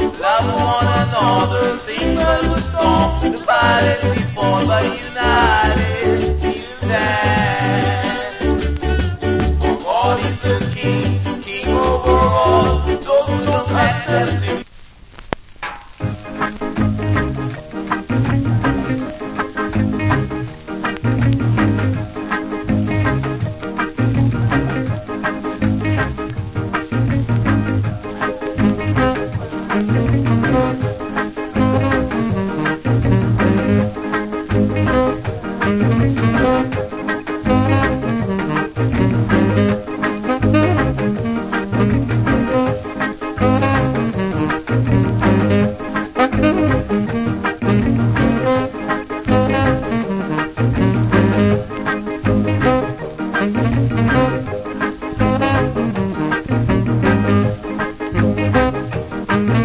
Love one another, sing a good song. Divided we fall, but united we stand. For God is the King, King over all. Those who don't accept Him.